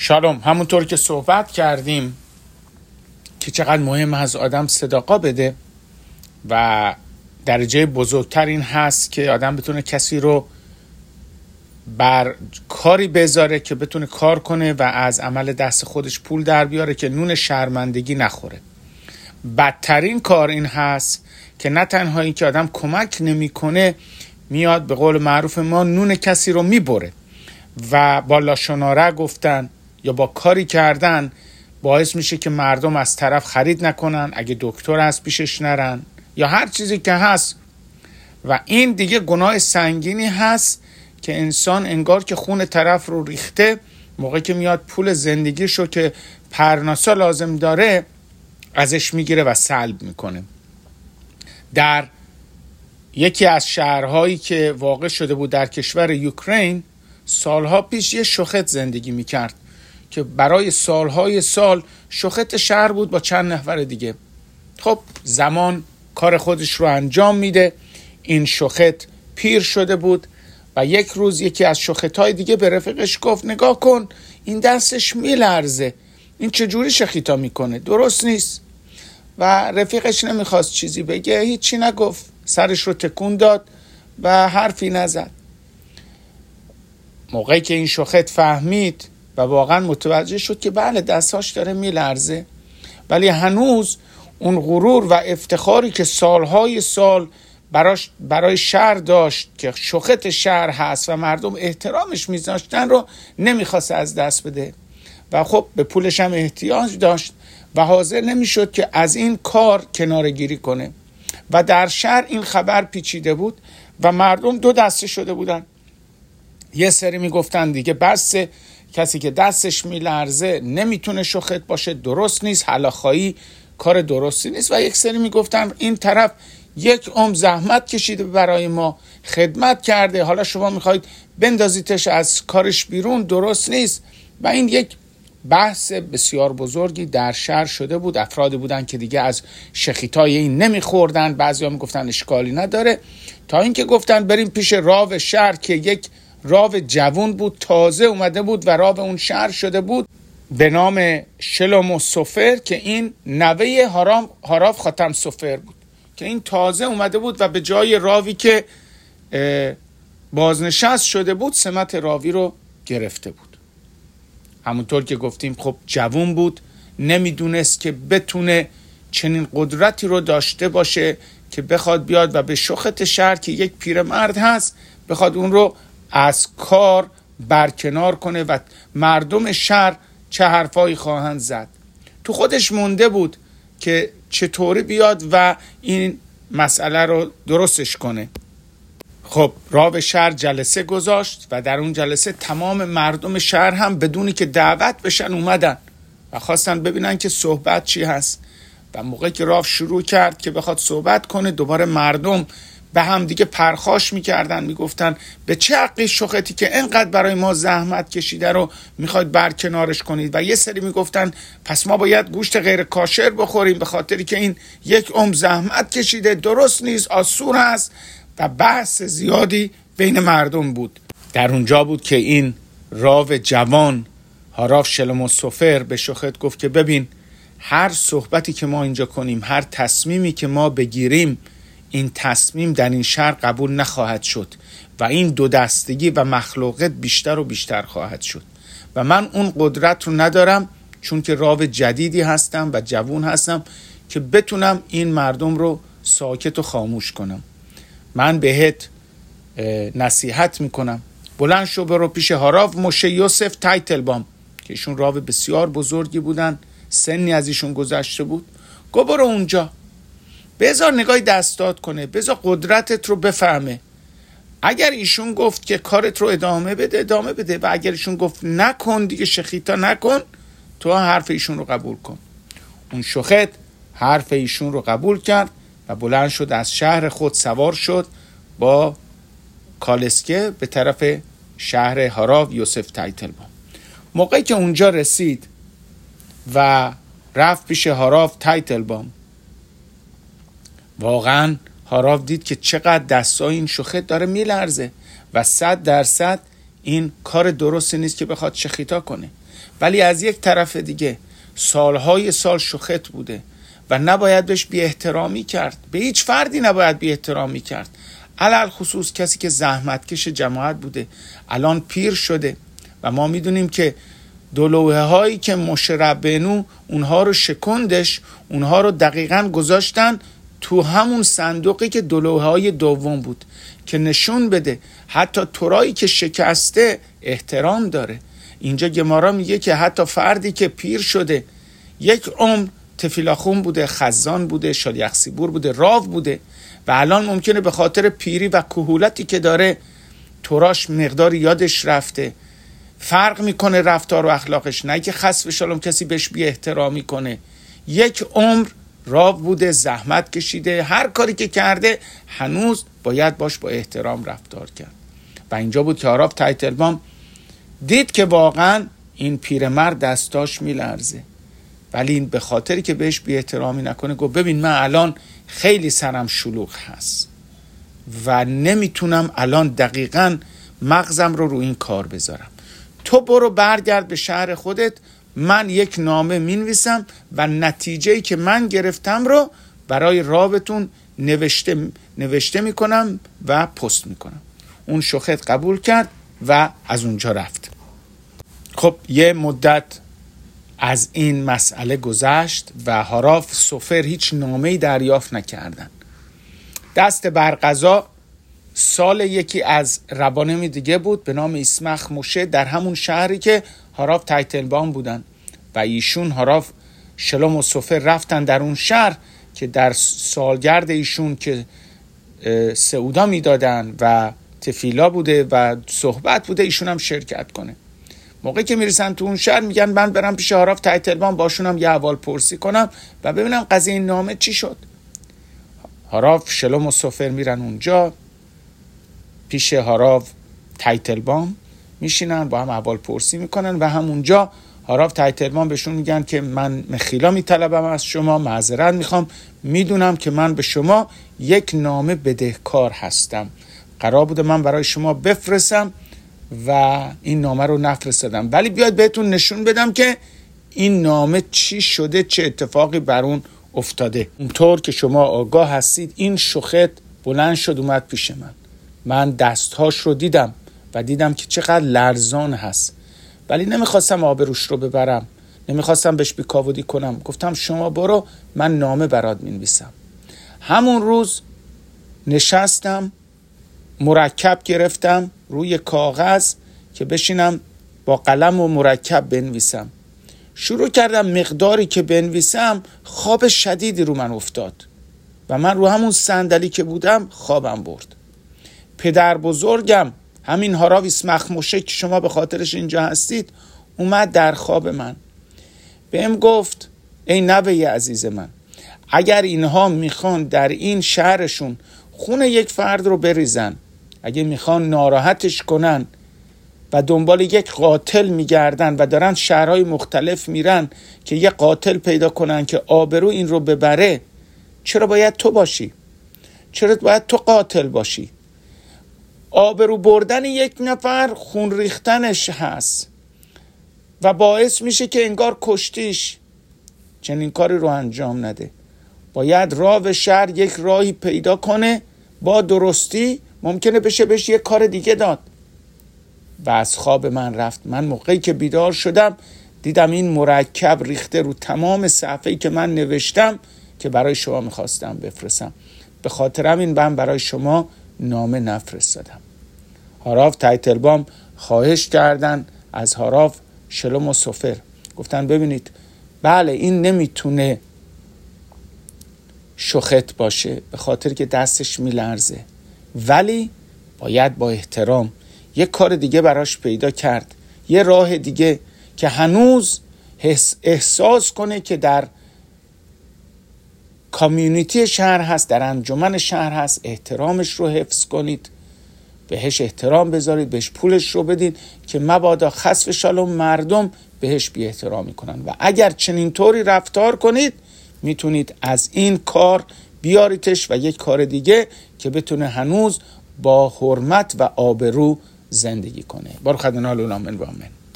شالوم. همونطور که صحبت کردیم که چقدر مهم از آدم صداقا بده و درجه بزرگتر این هست که آدم بتونه کسی رو بر کاری بذاره که بتونه کار کنه و از عمل دست خودش پول در بیاره که نون شرمندگی نخوره. بدترین کار این هست که نه تنها این که آدم کمک نمیکنه، میاد به قول معروف ما نون کسی رو میبره و با لاشوناره گفتن یا با کاری کردن باعث میشه که مردم از طرف خرید نکنن، اگه دکتر هست پیشش نرن یا هر چیزی که هست. و این دیگه گناه سنگینی هست که انسان انگار که خون طرف رو ریخته، موقعی که میاد پول زندگیشو که پرناسا لازم داره ازش میگیره و سلب میکنه. در یکی از شهرهایی که واقع شده بود در کشور اوکراین، سالها پیش یه شخت زندگی میکرد که برای سالهای سال شخت شهر بود با چند نفر دیگه. خب زمان کار خودش رو انجام میده. این شخت پیر شده بود و یک روز یکی از شختای دیگه به رفیقش گفت نگاه کن این دستش میلرزه، این چجوری شخیتا میکنه، درست نیست. و رفیقش نمیخواست چیزی بگه، هیچی نگفت، سرش رو تکون داد و حرفی نزد. موقعی که این شخت فهمید و واقعا متوجه شد که بله دستاش داره میلرزه، ولی هنوز اون غرور و افتخاری که سالهای سال برای شهر داشت که شخت شهر هست و مردم احترامش میذاشتن رو نمیخواست از دست بده و خب به پولش هم احتیاج داشت و حاضر نمیشد که از این کار کناره‌گیری کنه. و در شهر این خبر پیچیده بود و مردم دو دسته شده بودن. یه سری میگفتن دیگه بس، کسی که دستش میلرزه نمیتونه شخت باشه، درست نیست، هلاخایی کار درستی نیست. و یک سری میگفتن این طرف یک عمر زحمت کشیده برای ما، خدمت کرده، حالا شما میخواید بندازیتش از کارش بیرون، درست نیست. و این یک بحث بسیار بزرگی در شهر شده بود. افرادی بودن که دیگه از شخیتای این نمیخوردن، بعضی ها میگفتن اشکالی نداره، تا اینکه گفتن بریم پیش راو شهر که یک راو جوان بود، تازه اومده بود و راو اون شهر شده بود به نام شلومو سوفر که این نوه هاراو خاتم سوفر بود که این تازه اومده بود و به جای راوی که بازنشست شده بود سمت راوی رو گرفته بود. همونطور که گفتیم خب جوان بود، نمیدونست که بتونه چنین قدرتی رو داشته باشه که بخواد بیاد و به شخت شهر که یک پیرمرد هست بخواد اون رو از کار برکنار کنه و مردم شهر چه حرفایی خواهند زد. تو خودش مونده بود که چطوری بیاد و این مسئله رو درستش کنه. خب راو شهر جلسه گذاشت و در اون جلسه تمام مردم شهر هم بدونی که دعوت بشن اومدن و خواستن ببینن که صحبت چی هست. و موقعی که راو شروع کرد که بخواد صحبت کنه، دوباره مردم به هم دیگه پرخاش میکردن، میگفتن به چه حقی شختی که انقدر برای ما زحمت کشیده رو میخواید برکنارش کنید. و یه سری میگفتن پس ما باید گوشت غیر کاشر بخوریم به خاطری که این یک عمر زحمت کشیده، درست نیست، آسور هست. و بحث زیادی بین مردم بود. در اونجا بود که این راو جوان هاراو شلومو سوفر به شخت گفت که ببین، هر صحبتی که ما اینجا کنیم، هر تصمیمی که ما بگیریم، این تصمیم در این شهر قبول نخواهد شد و این دو دستگی و مخلوقت بیشتر و بیشتر خواهد شد و من اون قدرت رو ندارم، چون که راو جدیدی هستم و جوان هستم که بتونم این مردم رو ساکت و خاموش کنم. من بهت نصیحت میکنم، بلند شو برو پیش هاراو موشه یوسف تایتلبام که ایشون راو بسیار بزرگی بودن، سنی از ایشون گذشته بود. گو برو اونجا، بذار نگاهی دستات کنه، بذار قدرتت رو بفهمه. اگر ایشون گفت که کارت رو ادامه بده و اگر ایشون گفت نکن دیگه، شخیتا نکن، تو حرف ایشون رو قبول کن. اون شخت حرف ایشون رو قبول کرد و بلند شد، از شهر خود سوار شد با کالسکه به طرف شهر هاراو یوسف تایتلبام. موقعی که اونجا رسید و رفت پیش هاراو تایتلبام، واقعا هاراو دید که چقدر دستای این شخت داره میلرزه و 100% این کار درستی نیست که بخواد شخیتا کنه. ولی از یک طرف دیگه سالهای سال شوخت بوده و نباید بهش بی احترامی کرد. به هیچ فردی نباید بی احترامی کرد، علل خصوص کسی که زحمتکش جماعت بوده. الان پیر شده و ما میدونیم که دو لوحه هایی که موشه ربینو اونها رو شکندش، اونها رو دقیقاً گذاشتن تو همون صندوقی که دو لوحه های دوم بود که نشون بده حتی تورایی که شکسته احترام داره. اینجا گمارا میگه که حتی فردی که پیر شده، یک عمر تفیلاخون بوده، خزان بوده، شالیخسیبور بوده، راو بوده و الان ممکنه به خاطر پیری و کهولتی که داره توراش مقدار یادش رفته، فرق میکنه رفتار و اخلاقش، نه که خسف شالم کسی بهش بی احترامی کنه. یک عمر راو بوده، زحمت کشیده، هر کاری که کرده هنوز باید باش با احترام رفتار کرد. و اینجا بود که هاراف تایتلبام دید که واقعا این پیرمرد دستاش میلرزه، ولی این به خاطری که بهش بی احترامی نکنه گفت ببین من الان خیلی سرم شلوغ هست و نمیتونم الان دقیقاً مغزم رو این کار بذارم. تو برو برگرد به شهر خودت، من یک نامه مینویسم و نتیجه‌ای که من گرفتم رو برای رابطون نوشته میکنم و پست میکنم. اون شوخت قبول کرد و از اونجا رفت. خب یه مدت از این مسئله گذشت و هاراف سوفر هیچ نامه‌ای دریافت نکردن. دست بر قضا سال یکی از ربانمی دیگه بود به نام اسمخ موشه در همون شهری که هاراف تایتلبام بودن و ایشون هاراف شلوم و سوفر رفتن در اون شهر که در سالگرد ایشون که سعودا میدادن و تفیلا بوده و صحبت بوده ایشون هم شرکت کنه. موقعی که میرسن تو اون شهر میگن من برم پیش هاراف تایتلبام باشون هم یه احوال پرسی کنم و ببینم قضیه این نامه چی شد. هاراف شلوم و سوفر میرن اونجا پیش هاراف تایتلبام میشینن با هم احوال پرسی میکنن و همونجا هاراف تایتلبام بهشون میگن که من مخیلا میطلبم از شما، معذرت میخوام، میدونم که من به شما یک نامه بدهکار هستم، قرار بوده من برای شما بفرستم و این نامه رو نفرستادم، ولی بیاید بهتون نشون بدم که این نامه چی شده، چه اتفاقی بر اون افتاده. اونطور که شما آگاه هستید این شوخت بلند شد اومد پیش من دستهاش رو دیدم و دیدم که چقدر لرزان هست، ولی نمیخواستم آبروش رو ببرم، نمیخواستم بهش بیکاودی کنم. گفتم شما برو، من نامه برات مینویسم. همون روز نشستم، مرکب گرفتم روی کاغذ که بشینم با قلم و مرکب بنویسم. شروع کردم مقداری که بنویسم خواب شدیدی رو من افتاد و من رو همون صندلی که بودم خوابم برد. پدر بزرگم همین هاراف اسمخ موشه که شما به خاطرش اینجا هستید اومد در خواب من، بهم گفت ای نوه عزیز من، اگر اینها میخوان در این شهرشون خون یک فرد رو بریزن، اگه میخوان ناراحتش کنن و دنبال یک قاتل میگردن و دارن شهرهای مختلف میرن که یک قاتل پیدا کنن که آبرو این رو ببره، چرا باید تو باشی؟ چرا باید تو قاتل باشی؟ آبرو بردن یک نفر خون ریختنش هست و باعث میشه که انگار کشتیش. چنین کاری رو انجام نده. باید راه شهر یک راهی پیدا کنه با درستی، ممکنه بشه بهش یک کار دیگه داد. و از خواب من رفت. من موقعی که بیدار شدم دیدم این مرکب ریخته رو تمام صفحه‌ای که من نوشتم که برای شما میخواستم بفرستم. به خاطر همین من برای شما نامه نفرستادم. هاراف تایتلبام خواهش کردن از هاراف شلوم و سوفر، گفتن ببینید بله این نمیتونه شوخت باشه به خاطر که دستش میلرزه، ولی باید با احترام یک کار دیگه براش پیدا کرد، یه راه دیگه که هنوز احساس کنه که در کامیونیتی شهر هست، در انجمن شهر هست. احترامش رو حفظ کنید، بهش احترام بذارید، بهش پولش رو بدید که مبادا خسف شالوم مردم بهش بی احترامی کنن. و اگر چنین طوری رفتار کنید میتونید از این کار بیاریدش و یک کار دیگه که بتونه هنوز با حرمت و آبرو زندگی کنه. بارو خدنا العالمین و آمین.